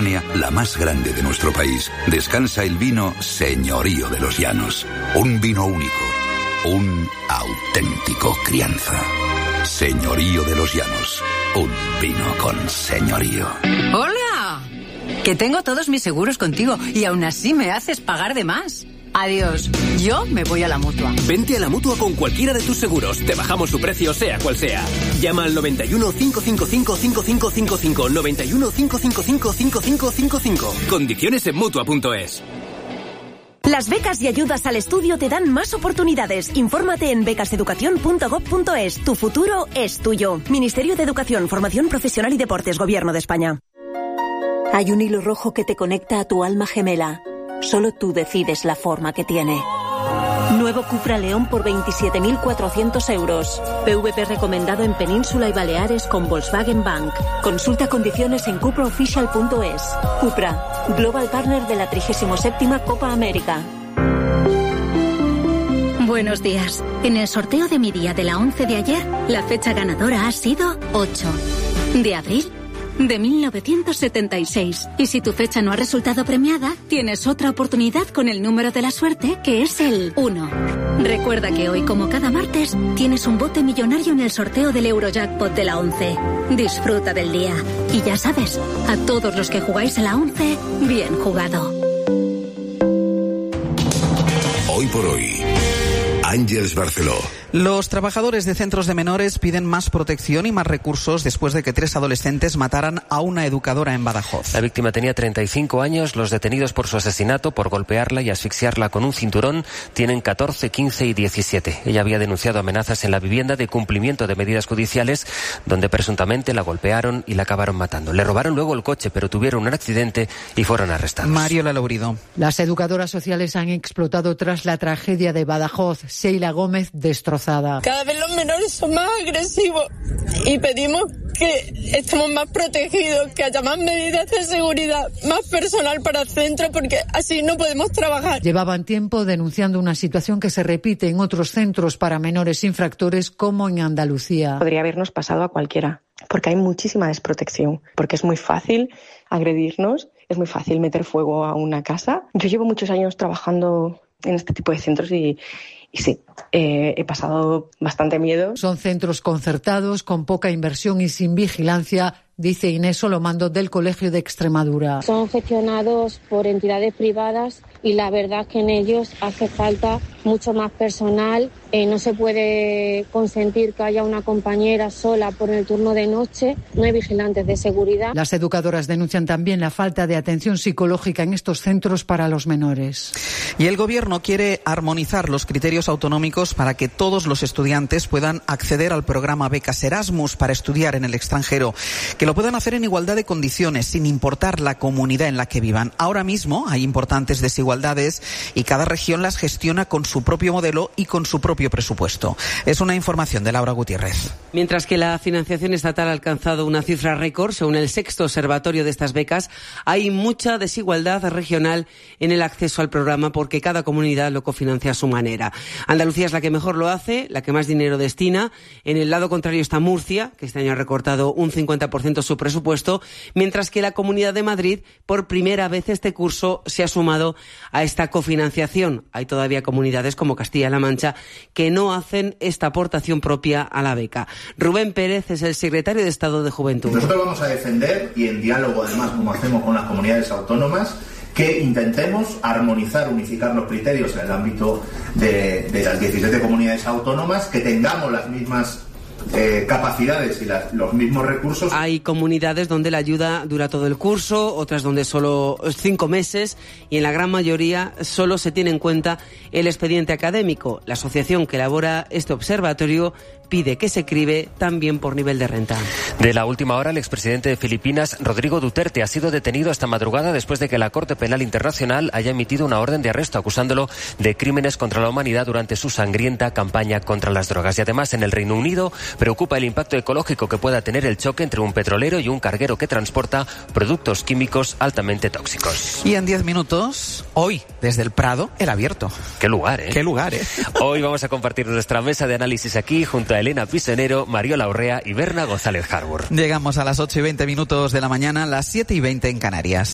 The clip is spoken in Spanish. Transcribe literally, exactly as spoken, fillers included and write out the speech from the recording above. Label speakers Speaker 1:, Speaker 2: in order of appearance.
Speaker 1: Mediterránea, la más grande de nuestro país, descansa el vino Señorío de los Llanos. Un vino único, un auténtico crianza. Señorío de los Llanos, un vino con señorío.
Speaker 2: ¡Hola! Que tengo todos mis seguros contigo y aún así me haces pagar de más. Adiós, yo me voy a la Mutua.
Speaker 3: Vente a la Mutua con cualquiera de tus seguros. Te bajamos su precio sea cual sea. Llama al noventa y uno, cinco cinco cinco, cinco cinco cinco cinco, noventa y uno, cinco cinco cinco, cinco cinco cinco cinco. Condiciones en Mutua punto es.
Speaker 4: Las becas y ayudas al estudio te dan más oportunidades. Infórmate en becas educación punto gob punto es. Tu futuro es tuyo. Ministerio de Educación, Formación Profesional y Deportes, Gobierno de España.
Speaker 5: Hay un hilo rojo que te conecta a tu alma gemela. Solo tú decides la forma que tiene. Nuevo Cupra León por veintisiete mil cuatrocientos euros. P V P recomendado en Península y Baleares con Volkswagen Bank. Consulta condiciones en cupra oficial punto es. Cupra, Global Partner de la trigésima séptima Copa América.
Speaker 6: Buenos días. En el sorteo de mi día de la once de ayer, la fecha ganadora ha sido ocho de abril de mil novecientos setenta y seis. Y si tu fecha no ha resultado premiada, tienes otra oportunidad con el número de la suerte, que es el uno. Recuerda que hoy, como cada martes, tienes un bote millonario en el sorteo del Eurojackpot de la once. Disfruta del día. Y ya sabes, a todos los que jugáis a la once, bien jugado.
Speaker 7: Hoy por hoy, Ángeles Barceló.
Speaker 8: Los trabajadores de centros de menores piden más protección y más recursos después de que tres adolescentes mataran a una educadora en Badajoz.
Speaker 9: La víctima tenía treinta y cinco años. Los detenidos por su asesinato, por golpearla y asfixiarla con un cinturón, tienen catorce, quince y diecisiete. Ella había denunciado amenazas en la vivienda de cumplimiento de medidas judiciales, donde presuntamente la golpearon y la acabaron matando. Le robaron luego el coche, pero tuvieron un accidente y fueron arrestados.
Speaker 8: Mariola Laurido.
Speaker 10: Las educadoras sociales han explotado tras la tragedia de Badajoz. Sheila Gómez destrozada.
Speaker 11: Cada vez los menores son más agresivos y pedimos que estemos más protegidos, que haya más medidas de seguridad, más personal para el centro, porque así no podemos trabajar.
Speaker 10: Llevaban tiempo denunciando una situación que se repite en otros centros para menores infractores, como en Andalucía.
Speaker 12: Podría habernos pasado a cualquiera, porque hay muchísima desprotección, porque es muy fácil agredirnos, es muy fácil meter fuego a una casa. Yo llevo muchos años trabajando en este tipo de centros y Y sí, eh, he pasado bastante miedo.
Speaker 10: Son centros concertados, con poca inversión y sin vigilancia, dice Inés Solomando del Colegio de Extremadura.
Speaker 13: Son gestionados por entidades privadas y la verdad es que en ellos hace falta mucho más personal. Eh, no se puede consentir que haya una compañera sola por el turno de noche. No hay vigilantes de seguridad.
Speaker 10: Las educadoras denuncian también la falta de atención psicológica en estos centros para los menores.
Speaker 8: Y el Gobierno quiere armonizar los criterios autonómicos para que todos los estudiantes puedan acceder al programa Becas Erasmus para estudiar en el extranjero, que lo puedan hacer en igualdad de condiciones, sin importar la comunidad en la que vivan. Ahora mismo hay importantes desigualdades y cada región las gestiona con su propio modelo y con su propio presupuesto. Es una información de Laura Gutiérrez.
Speaker 14: Mientras que la financiación estatal ha alcanzado una cifra récord, según el sexto observatorio de estas becas, hay mucha desigualdad regional en el acceso al programa porque cada comunidad lo cofinancia a su manera. Andalucía es la que mejor lo hace, la que más dinero destina. En el lado contrario está Murcia, que este año ha recortado un cincuenta por ciento su presupuesto, mientras que la Comunidad de Madrid, por primera vez este curso, se ha sumado a esta cofinanciación. Hay todavía comunidades como Castilla-La Mancha que no hacen esta aportación propia a la beca. Rubén Pérez es el secretario de Estado de Juventud.
Speaker 15: Nosotros vamos a defender, y en diálogo además como hacemos con las comunidades autónomas, que intentemos armonizar, unificar los criterios en el ámbito de, de las diecisiete comunidades autónomas, que tengamos las mismas Eh, capacidades y las, los mismos recursos.
Speaker 14: Hay comunidades donde la ayuda dura todo el curso, otras donde solo cinco meses y en la gran mayoría solo se tiene en cuenta el expediente académico. La asociación que elabora este observatorio pide que se cribe también por nivel de renta.
Speaker 9: De la última hora, el expresidente de Filipinas, Rodrigo Duterte, ha sido detenido esta madrugada después de que la Corte Penal Internacional haya emitido una orden de arresto acusándolo de crímenes contra la humanidad durante su sangrienta campaña contra las drogas. Y además, en el Reino Unido preocupa el impacto ecológico que pueda tener el choque entre un petrolero y un carguero que transporta productos químicos altamente tóxicos.
Speaker 8: Y en diez minutos, hoy, desde el Prado, el Abierto.
Speaker 9: Qué lugar, ¿eh?
Speaker 8: Qué lugar, ¿eh?
Speaker 9: Hoy vamos a compartir nuestra mesa de análisis aquí junto a Elena Pisonero, Mariola Urrea y Berna González Harbour.
Speaker 8: Llegamos a las ocho y veinte minutos de la mañana, las siete y veinte en Canarias.